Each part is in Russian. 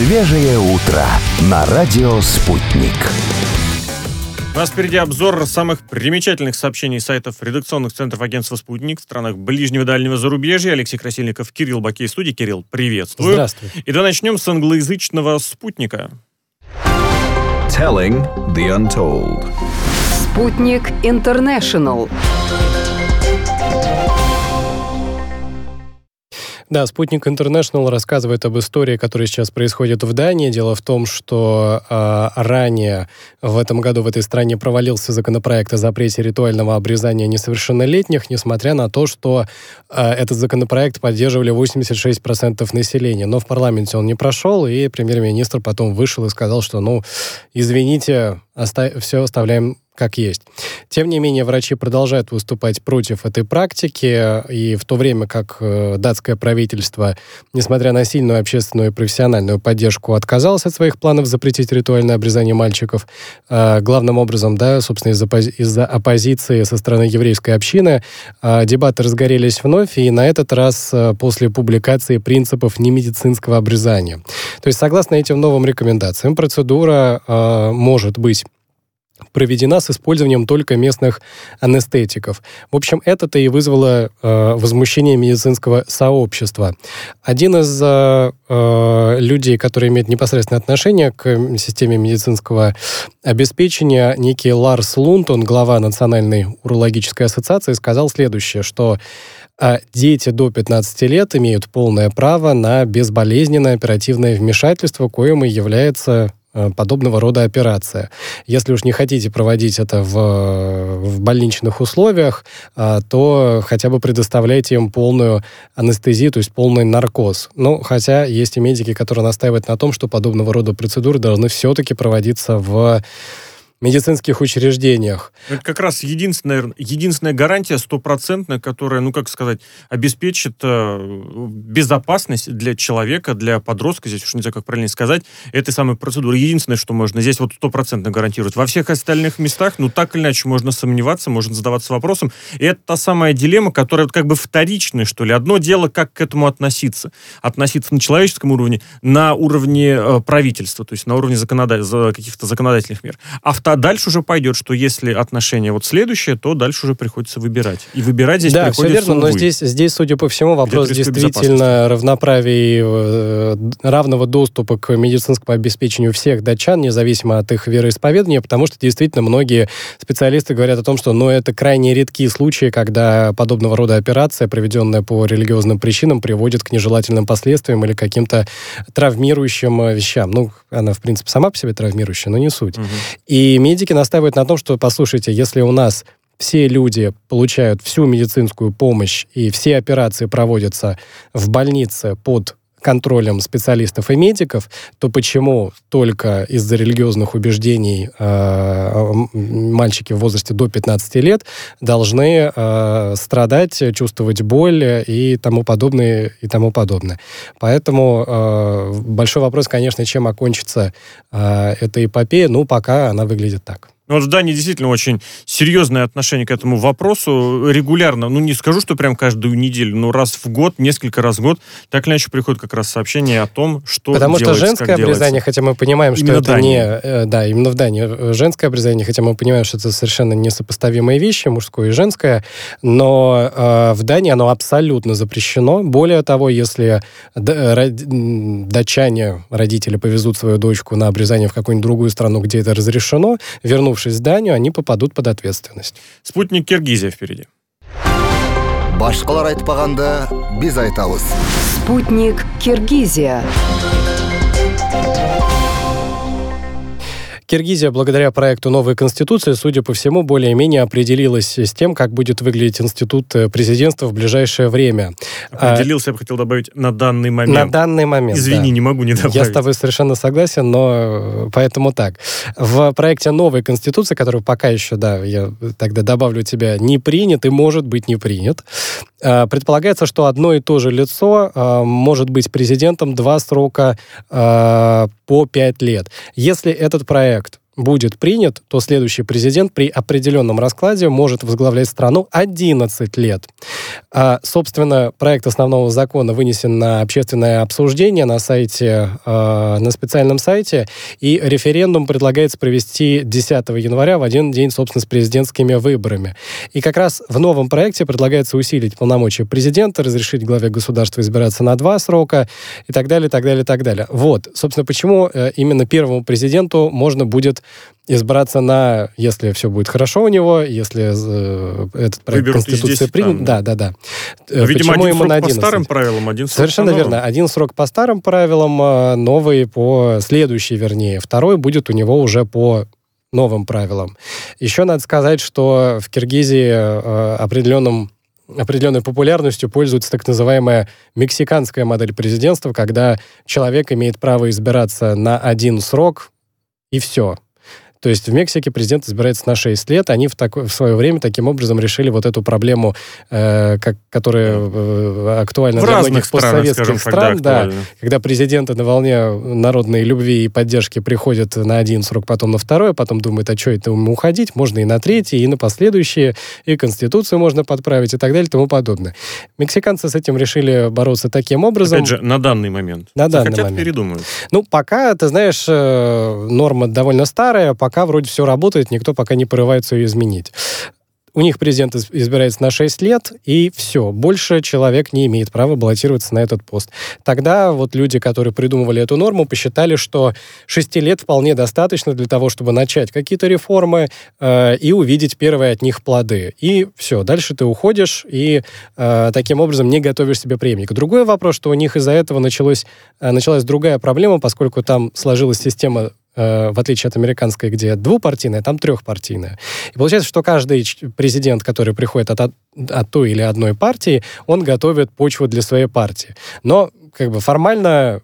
Свежее утро на радио «Спутник». У нас впереди обзор самых примечательных сообщений сайтов редакционных центров агентства «Спутник» в странах ближнего и дальнего зарубежья. Алексей Красильников, Кирилл Бакей в студии. Кирилл, приветствую. Здравствуй. И давай начнем с англоязычного «Спутника». Telling the Untold. Спутник Интернешнл. Да, «Спутник Интернешнл» рассказывает об истории, которая сейчас происходит в Дании. Дело в том, что ранее в этом году в этой стране провалился законопроект о запрете ритуального обрезания несовершеннолетних, несмотря на то, что этот законопроект поддерживали 86% населения. Но в парламенте он не прошел, и премьер-министр потом вышел и сказал, что, извините, все оставляем как есть. Тем не менее, врачи продолжают выступать против этой практики, и в то время как датское правительство, несмотря на сильную общественную и профессиональную поддержку, отказалось от своих планов запретить ритуальное обрезание мальчиков, главным образом, собственно, из-за оппозиции со стороны еврейской общины, дебаты разгорелись вновь, и на этот раз после публикации принципов немедицинского обрезания. То есть, согласно этим новым рекомендациям, процедура может быть проведена с использованием только местных анестетиков. В общем, это-то и вызвало возмущение медицинского сообщества. Один из людей, который имеет непосредственное отношение к системе медицинского обеспечения, некий Ларс Лунд, он глава Национальной урологической ассоциации, сказал следующее, что дети до 15 лет имеют полное право на безболезненное оперативное вмешательство, коим и является подобного рода операция. Если уж не хотите проводить это в больничных условиях, то хотя бы предоставляйте им полную анестезию, то есть полный наркоз. Хотя есть и медики, которые настаивают на том, что подобного рода процедуры должны все-таки проводиться в медицинских учреждениях. Это как раз единственная гарантия стопроцентная, которая, обеспечит безопасность для человека, для подростка, здесь уж не знаю, как правильно сказать, этой самой процедуры. Единственное, что можно здесь стопроцентно гарантировать. Во всех остальных местах, так или иначе, можно сомневаться, можно задаваться вопросом. И это та самая дилемма, которая вторичная, что ли. Одно дело, как к этому относиться. Относиться на человеческом уровне, на уровне правительства, то есть на уровне каких-то законодательных мер. А дальше уже пойдет, что если отношение следующее, то дальше уже приходится выбирать. И выбирать здесь приходится, все верно, но здесь, судя по всему, вопрос действительно равноправия и равного доступа к медицинскому обеспечению всех датчан, независимо от их вероисповедания, потому что действительно многие специалисты говорят о том, что это крайне редкие случаи, когда подобного рода операция, проведенная по религиозным причинам, приводит к нежелательным последствиям или каким-то травмирующим вещам. Она, в принципе, сама по себе травмирующая, но не суть. Угу. И медики настаивают на том, что, послушайте, если у нас все люди получают всю медицинскую помощь и все операции проводятся в больнице под контролем специалистов и медиков, то почему только из-за религиозных убеждений мальчики в возрасте до 15 лет должны страдать, чувствовать боль и тому подобное, и тому подобное. Поэтому большой вопрос, конечно, чем окончится эта эпопея, пока она выглядит так. В Дании действительно очень серьезное отношение к этому вопросу. Регулярно, не скажу, что прям каждую неделю, но раз в год, несколько раз в год, так или иначе приходит как раз сообщение о том, что Потому делается, что женское обрезание, хотя мы понимаем, что это не... Да, именно в Дании. Женское обрезание, хотя мы понимаем, что это совершенно несопоставимые вещи, мужское и женское, но в Дании оно абсолютно запрещено. Более того, если датчане, родители повезут свою дочку на обрезание в какую-нибудь другую страну, где это разрешено, вернувшись в Данию, они попадут под ответственность. Спутник Киргизия впереди. Башкалар айтпаганда биз айтабыз. Спутник Киргизия. Киргизия, благодаря проекту «Новой Конституции», судя по всему, более-менее определилась с тем, как будет выглядеть институт президентства в ближайшее время. Определился, я бы хотел добавить, на данный момент. На данный момент, Извини, не могу не добавить. Я с тобой совершенно согласен, но поэтому так. В проекте «Новой Конституции», который пока еще, я тогда добавлю тебя, не принят и, может быть, не принят, предполагается, что одно и то же лицо может быть президентом 2 срока по 5 лет. Если этот проект будет принят, то следующий президент при определенном раскладе может возглавлять страну 11 лет. Собственно, проект основного закона вынесен на общественное обсуждение на специальном сайте, и референдум предлагается провести 10 января в один день, собственно, с президентскими выборами. И как раз в новом проекте предлагается усилить полномочия президента, разрешить главе государства избираться на 2 срока и так далее, так далее, так далее. Вот, собственно, почему именно первому президенту можно будет избраться если все будет хорошо у него, если этот проект выберут Конституции принят. Да. Видимо, почему один срок на по старым правилам, один срок Совершенно по новым. верно. Один срок по старым правилам, новый по следующий, вернее. Второй будет у него уже по новым правилам. Еще надо сказать, что в Киргизии определенной популярностью пользуется так называемая мексиканская модель президентства, когда человек имеет право избираться на один срок, и все. То есть в Мексике президент избирается на 6 лет. Они в свое время таким образом решили вот эту проблему, которая актуальна для многих постсоветских стран. Да, когда президенты на волне народной любви и поддержки приходят на один срок, потом на второй, потом думают, а что это ему уходить? Можно и на третий, и на последующие, и Конституцию можно подправить, и так далее, и тому подобное. Мексиканцы с этим решили бороться таким образом. Опять же, на данный момент. Захотят, передумают. Пока, ты знаешь, норма довольно старая, пока вроде все работает, никто пока не порывается ее изменить. У них президент избирается на 6 лет, и все. Больше человек не имеет права баллотироваться на этот пост. Тогда вот люди, которые придумывали эту норму, посчитали, что 6 лет вполне достаточно для того, чтобы начать какие-то реформы и увидеть первые от них плоды. И все. Дальше ты уходишь и таким образом не готовишь себе преемника. Другой вопрос, что у них из-за этого началась другая проблема, поскольку там сложилась система, в отличие от американской, где двупартийная, там трехпартийная. И получается, что каждый президент, который приходит от той или одной партии, он готовит почву для своей партии. Но формально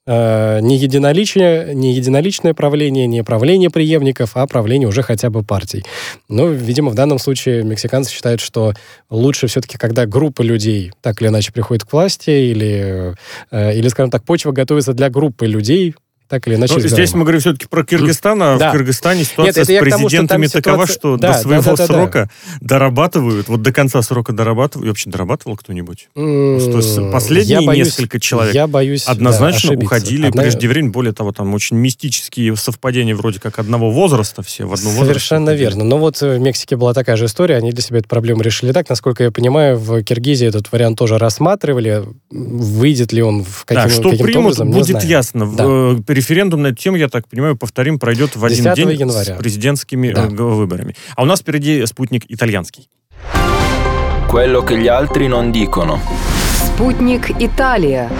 не единоличное правление, не правление преемников, а правление уже хотя бы партий. Но, видимо, в данном случае мексиканцы считают, что лучше все-таки, когда группа людей так или иначе приходит к власти, или, скажем так, почва готовится для группы людей, так или иначе. Здесь мы говорим все-таки про Кыргызстан, а в Кыргызстане ситуация с президентами такова, что до своего срока дорабатывают, вот до конца срока дорабатывают. И вообще дорабатывал кто-нибудь? Последние несколько человек однозначно уходили преждевременно. Более того, там очень мистические совпадения вроде как одного возраста, все в одном возрасте. Совершенно верно. Но вот в Мексике была такая же история, они для себя эту проблему решили так. Насколько я понимаю, в Киргизии этот вариант тоже рассматривали. Выйдет ли он каким-то образом, не знаю. Будет ясно. Референдум на эту тему, я так понимаю, пройдет в один день января. С президентскими выборами. А у нас впереди спутник итальянский. Quello che gli altri non dicono. Спутник Италия.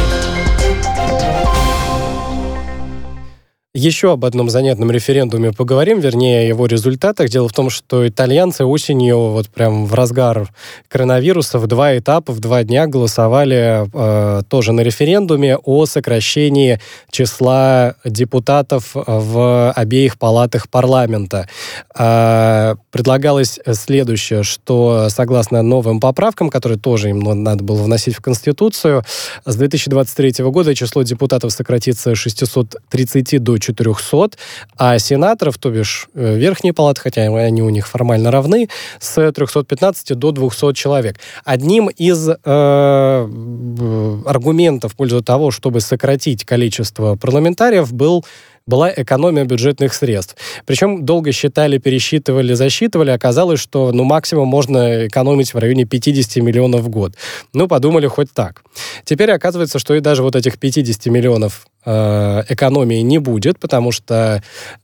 Еще об одном занятном референдуме поговорим, вернее, о его результатах. Дело в том, что итальянцы осенью, вот прям в разгар коронавируса, в 2 этапа, в 2 дня голосовали тоже на референдуме о сокращении числа депутатов в обеих палатах парламента. Предлагалось следующее, что согласно новым поправкам, которые тоже им надо было вносить в Конституцию, с 2023 года число депутатов сократится с 630 до 400, а сенаторов, то бишь верхние палаты, хотя они у них формально равны, с 315 до 200 человек. Одним из аргументов в пользу того, чтобы сократить количество парламентариев, была экономия бюджетных средств. Причем долго считали, пересчитывали, засчитывали, оказалось, что максимум можно экономить в районе 50 миллионов в год. Подумали хоть так. Теперь оказывается, что и даже вот этих 50 миллионов экономии не будет, потому что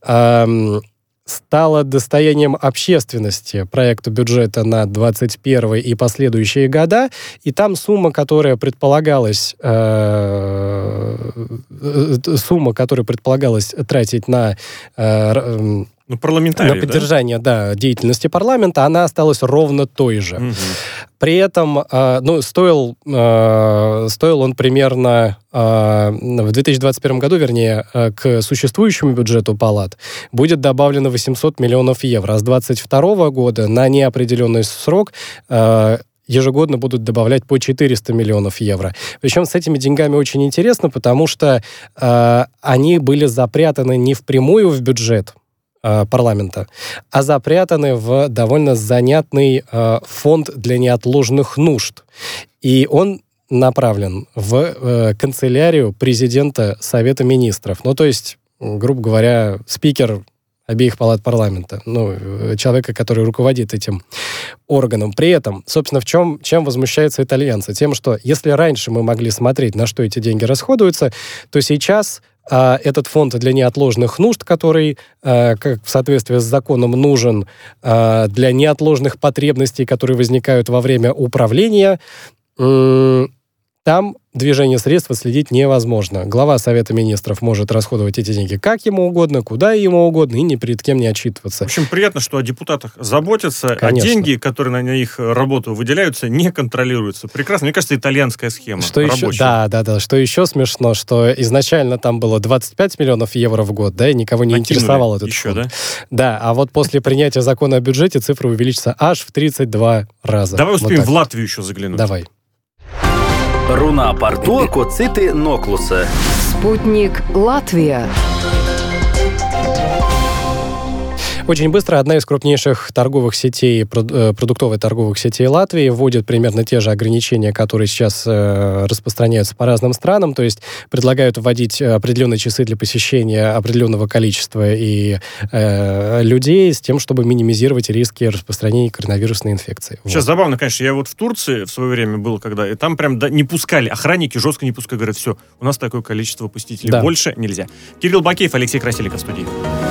стало достоянием общественности проекта бюджета на 2021 и последующие года, и там сумма, которая предполагалась тратить на поддержание деятельности парламента, она осталась ровно той же. Угу. При этом стоил он примерно в 2021 году, вернее, к существующему бюджету палат будет добавлено 800 миллионов евро. А с 2022 года на неопределенный срок ежегодно будут добавлять по 400 миллионов евро. Причем с этими деньгами очень интересно, потому что они были запрятаны не впрямую в бюджет парламента, а запрятаны в довольно занятный фонд для неотложных нужд. И он направлен в канцелярию президента Совета Министров. Ну, то есть, грубо говоря, спикер обеих палат парламента, человека, который руководит этим органом. При этом, собственно, чем возмущаются итальянцы? Тем, что если раньше мы могли смотреть, на что эти деньги расходуются, то сейчас этот фонд для неотложных нужд, который, как в соответствии с законом, нужен для неотложных потребностей, которые возникают во время управления, там движение средств отследить невозможно. Глава Совета Министров может расходовать эти деньги как ему угодно, куда ему угодно, и ни перед кем не отчитываться. В общем, приятно, что о депутатах заботятся, Конечно. а деньги, которые на их работу выделяются, не контролируются. Прекрасно. Мне кажется, итальянская схема. Что рабочая. еще, да. Что еще смешно, что изначально там было 25 миллионов евро в год, да, и никого не интересовал этот еще, фонд. да? Да, а вот после принятия закона о бюджете цифра увеличится аж в 32 раза. Давай успеем Вот в Латвию еще заглянуть. Давай. Руна Порту Коцити Ноклуса. Спутник Латвия. Очень быстро одна из крупнейших торговых сетей, продуктовых торговых сетей Латвии вводит примерно те же ограничения, которые сейчас распространяются по разным странам, то есть предлагают вводить определенные часы для посещения определенного количества и людей с тем, чтобы минимизировать риски распространения коронавирусной инфекции. Сейчас забавно, конечно, я вот в Турции в свое время был, когда, и там прям не пускали, охранники жестко не пускали, говорят, все, у нас такое количество посетителей, больше нельзя. Кирилл Бакеев, Алексей Красильников в студии.